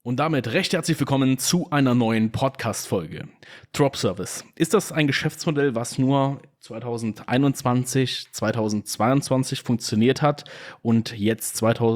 Und damit recht herzlich willkommen zu einer neuen Podcast-Folge. Dropservice. Ist das ein Geschäftsmodell, was nur 2021, 2022 funktioniert hat und jetzt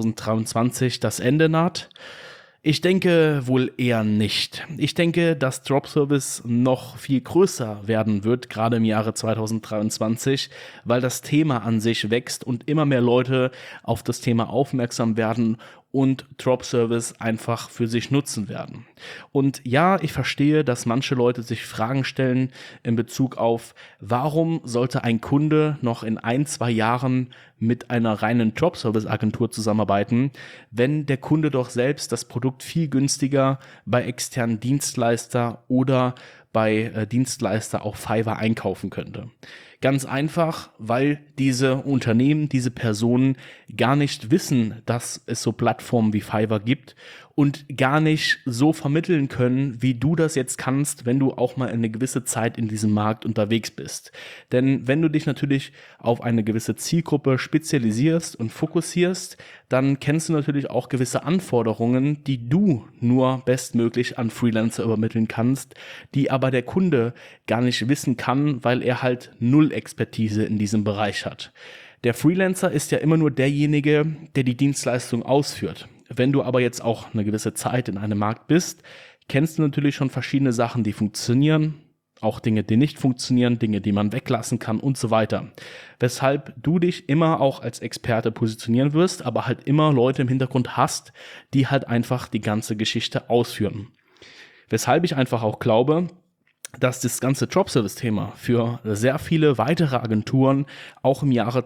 2023 das Ende naht? Ich denke wohl eher nicht. Ich denke, dass Dropservice noch viel größer werden wird, gerade im Jahre 2023, weil das Thema an sich wächst und immer mehr Leute auf das Thema aufmerksam werden und Dropservice einfach für sich nutzen werden. Und ja, ich verstehe, dass manche Leute sich Fragen stellen in Bezug auf, warum sollte ein Kunde noch in 1, 2 Jahren mit einer reinen Dropservice-Agentur zusammenarbeiten, wenn der Kunde doch selbst das Produkt viel günstiger bei externen Dienstleister oder bei Dienstleister auf Fiverr einkaufen könnte. Ganz einfach, weil diese Unternehmen, diese Personen gar nicht wissen, dass es so Plattformen wie Fiverr gibt und gar nicht so vermitteln können, wie du das jetzt kannst, wenn du auch mal eine gewisse Zeit in diesem Markt unterwegs bist. Denn wenn du dich natürlich auf eine gewisse Zielgruppe spezialisierst und fokussierst, dann kennst du natürlich auch gewisse Anforderungen, die du nur bestmöglich an Freelancer übermitteln kannst, die aber der Kunde gar nicht wissen kann, weil er halt null Expertise in diesem Bereich hat. Der Freelancer ist ja immer nur derjenige, der die Dienstleistung ausführt. Wenn du aber jetzt auch eine gewisse Zeit in einem Markt bist, kennst du natürlich schon verschiedene Sachen, die funktionieren, auch Dinge, die nicht funktionieren, Dinge, die man weglassen kann und so weiter. Weshalb du dich immer auch als Experte positionieren wirst, aber halt immer Leute im Hintergrund hast, die halt einfach die ganze Geschichte ausführen. Weshalb ich einfach auch glaube, dass das ganze Dropservice-Thema für sehr viele weitere Agenturen auch im Jahre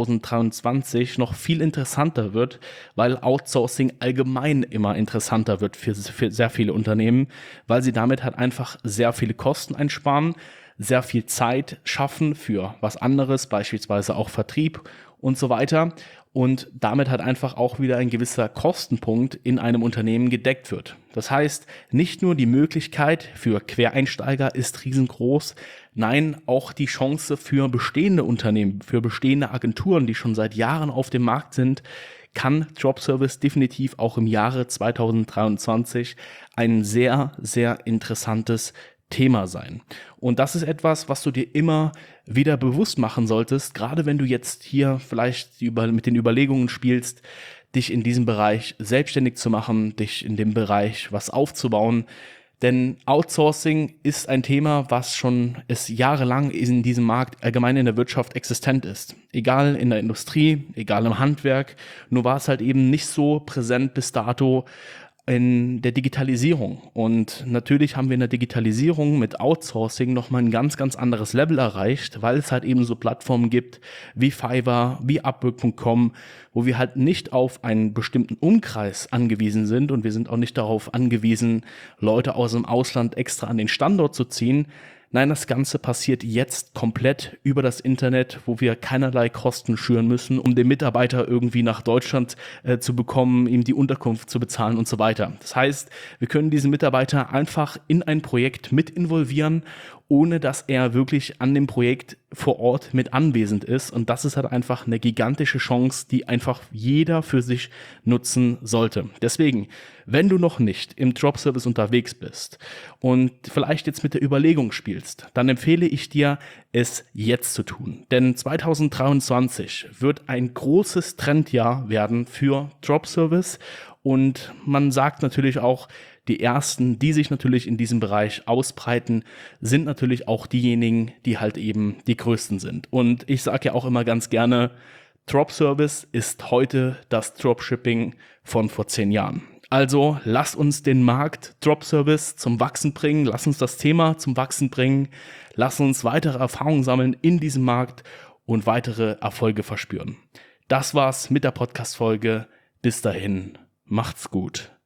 2023 noch viel interessanter wird, weil Outsourcing allgemein immer interessanter wird für sehr viele Unternehmen, weil sie damit halt einfach sehr viele Kosten einsparen, sehr viel Zeit schaffen für was anderes, beispielsweise auch Vertrieb und so weiter. Und damit halt einfach auch wieder ein gewisser Kostenpunkt in einem Unternehmen gedeckt wird. Das heißt, nicht nur die Möglichkeit für Quereinsteiger ist riesengroß, nein, auch die Chance für bestehende Unternehmen, für bestehende Agenturen, die schon seit Jahren auf dem Markt sind, kann Dropservice definitiv auch im Jahre 2023 ein sehr, sehr interessantes Thema sein. Und das ist etwas, was du dir immer wieder bewusst machen solltest, gerade wenn du jetzt hier vielleicht mit den Überlegungen spielst, dich in diesem Bereich selbstständig zu machen, dich in dem Bereich was aufzubauen. Denn Outsourcing ist ein Thema, was schon jahrelang in diesem Markt allgemein in der Wirtschaft existent ist. Egal in der Industrie, egal im Handwerk, nur war es halt eben nicht so präsent bis dato in der Digitalisierung. Und natürlich haben wir in der Digitalisierung mit Outsourcing nochmal ein ganz, ganz anderes Level erreicht, weil es halt eben so Plattformen gibt wie Fiverr, wie Upwork.com, wo wir halt nicht auf einen bestimmten Umkreis angewiesen sind und wir sind auch nicht darauf angewiesen, Leute aus dem Ausland extra an den Standort zu ziehen. Nein, das Ganze passiert jetzt komplett über das Internet, wo wir keinerlei Kosten schüren müssen, um den Mitarbeiter irgendwie nach Deutschland zu bekommen, ihm die Unterkunft zu bezahlen und so weiter. Das heißt, wir können diesen Mitarbeiter einfach in ein Projekt mit involvieren, ohne dass er wirklich an dem Projekt vor Ort mit anwesend ist. Und das ist halt einfach eine gigantische Chance, die einfach jeder für sich nutzen sollte. Deswegen, wenn du noch nicht im Dropservice unterwegs bist und vielleicht jetzt mit der Überlegung spielst, dann empfehle ich dir, es jetzt zu tun. Denn 2023 wird ein großes Trendjahr werden für Dropservice. Und man sagt natürlich auch, die ersten, die sich natürlich in diesem Bereich ausbreiten, sind natürlich auch diejenigen, die halt eben die größten sind. Und ich sage ja auch immer ganz gerne, Dropservice ist heute das Dropshipping von vor 10 Jahren. Also lass uns den Markt Dropservice zum Wachsen bringen, lass uns das Thema zum Wachsen bringen, lass uns weitere Erfahrungen sammeln in diesem Markt und weitere Erfolge verspüren. Das war's mit der Podcast-Folge. Bis dahin, macht's gut.